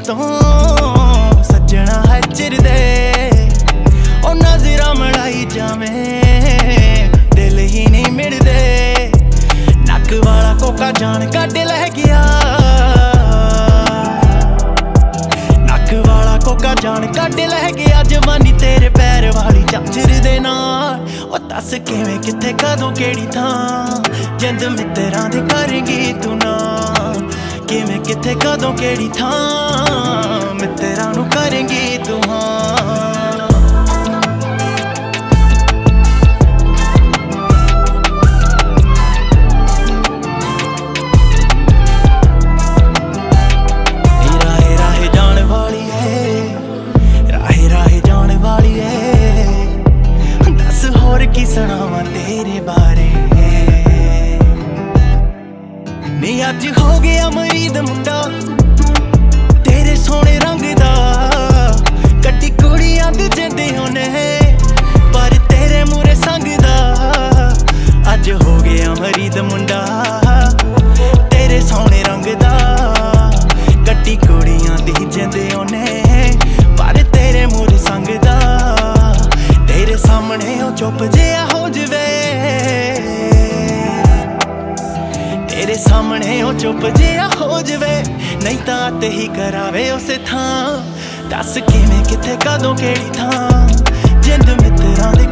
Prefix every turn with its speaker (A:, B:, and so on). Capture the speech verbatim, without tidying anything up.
A: तो सजना है चिरदे ओ नजरा मड़ाई जावे दिल ही नहीं मिलदे नक वाला कोका जान कट लै गया नक वाला कोका जान कट लै गया जवानी तेरे पैर वाली झांझर दे नाल ओ दस किवें किथे कदों केड़ी थां जिंद मित्तरां दे करेंगी तू ना किवें किथे कदों केड़ी थां मित्तरां नूं करेंगी तू हाँ राहे राहे जाने वाली है राहे राहे जाने वाली है दस होर की सुनावां तेरे बारे नी अज हो गया मरीद मुंडा तेरे सोने रंग दा कट्टी कुड़ियां दे जिंदे होने पर तेरे मूरे संग दा अज हो गया मरीद मुंडा तेरे सोने रंग दा कट्टी कुड़ियां दी जिंदे होने पर तेरे मूरे संग दा तेरे सामने ओ चुप जिहा हो जवे तेरे सामने ओ चुप जिहा हो जवे नहीं तां ते ही करावे उसे थां दस किवें किथे कदों केड़ी थां जिंद मित्तरां दे